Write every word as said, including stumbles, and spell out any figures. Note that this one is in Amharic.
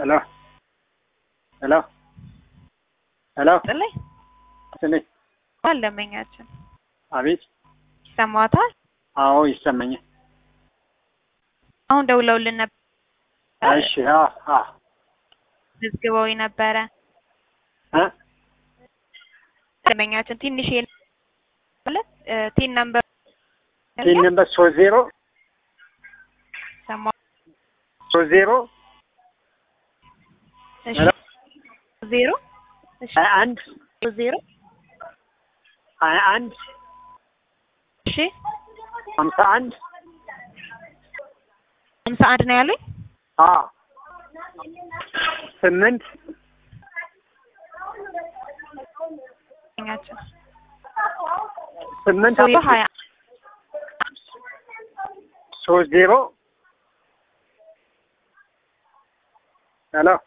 Hello. Hello. Hello. ጥልይ ጥልይ አለመኛችን አቤት ይሰማታል? አዎ ይሰማኛል። አሁን ደውለውልን ነበር። እሺ አ አ ዝግበው ነበረ እ አለመኛችን ትንሽ ማለት ቲን ነምበር ቲን ነምበር ሶስት ዜሮ ሰማ ሶስት ዜሮ እሺ ዜሮ እሺ አንድ ዜሮ አንድ እሺ ሃምሳ አንድ ሃምሳ አንድ ነው ያሉኝ። አ ስምንት እኛችን ስምንት ሀያ ሶስት ዜሮ ሄሎ